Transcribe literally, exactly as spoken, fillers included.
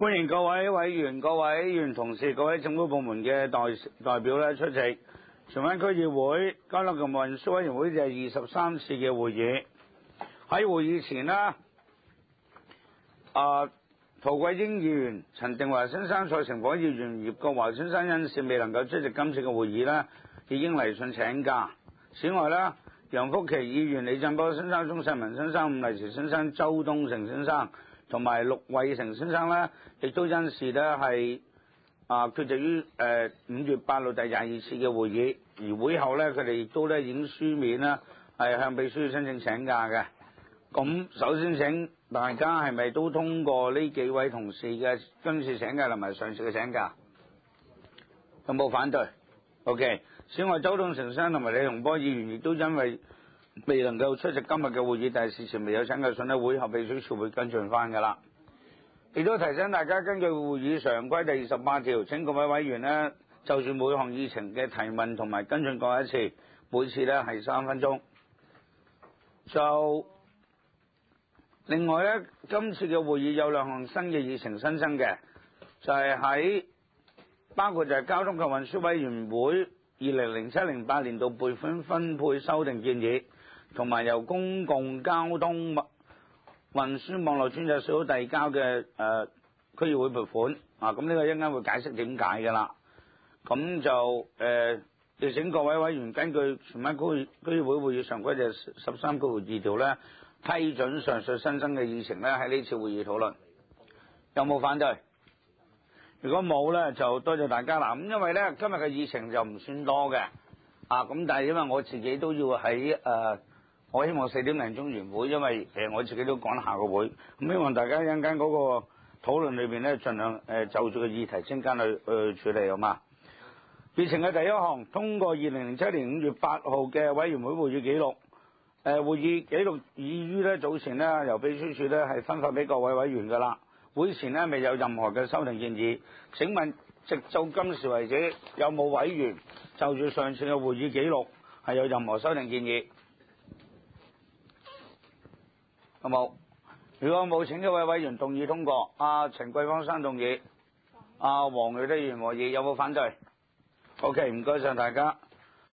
歡迎各位委員、各位議員同事、各位政府部門嘅代代表咧出席荃灣區議會交通及運輸委員會第二十三次嘅會議。喺會議前呢，啊，陶桂英議員、陳定華先生、蔡成火議員、葉國華先生因事未能夠出席今次嘅會議呢，已經嚟信請假。此外呢，楊福琪議員、李振波先生、鍾世文先生、伍麗賢先生、周東成先生同埋陸偉成先生呢，亦都因事呢係啊缺席於誒五月八號第廿二次嘅會議，而會後呢，佢哋亦都呢已經書面呢係向秘書申請請假嘅。咁首先請大家係咪都通過呢幾位同事嘅今次請假同埋上次嘅請假？有冇反對 ？OK。此外，周東成先生同埋李洪波議員亦都因為未能夠出席今日嘅會議，但係事前未有請假信呢，會後秘書處會跟進翻噶啦。亦都提醒大家，根據會議常規第二十八條，請各位委員呢就住每項議程嘅提問同埋跟進過一次，每次呢係三分鐘。就另外呢，今次嘅會議有兩項新嘅議程新增嘅，就係喺包括就係交通及運輸委員會二零零七零八年度撥款分配修訂建議，同埋由公共交通運輸網絡專責小組遞交嘅誒區議會撥款啊，咁呢個一陣間會解釋點解噶啦。咁就誒，亦請各位委員根據荃灣區區議會會議常規第十三條二條咧，批准上述新增嘅議程咧喺呢次會議討論。有冇反對？如果冇咧，就多謝大家啦。咁因為咧今日嘅議程就唔算多嘅啊，咁但係因為我自己都要喺誒、呃，我希望四點零鐘完會，因為誒、呃、我自己都趕下個會，咁希望大家一陣間嗰個討論裏邊咧，盡量誒、呃、就住個議題先間去去處理好嘛。議程嘅第一項，通過二零零七年五月八號嘅委員會會議記錄。誒、呃，會議記錄已於咧早前咧由秘書處咧係分發俾各位委員噶啦。會前呢未有任何嘅修訂建議，請問直到今時為止有冇委員就住上次嘅會議記錄係有任何修訂建議？有冇？如果冇，請呢位委員動議通過。阿陳桂芳生動議，阿黃偉德議員和議，有冇反對？OK， 唔該晒大家。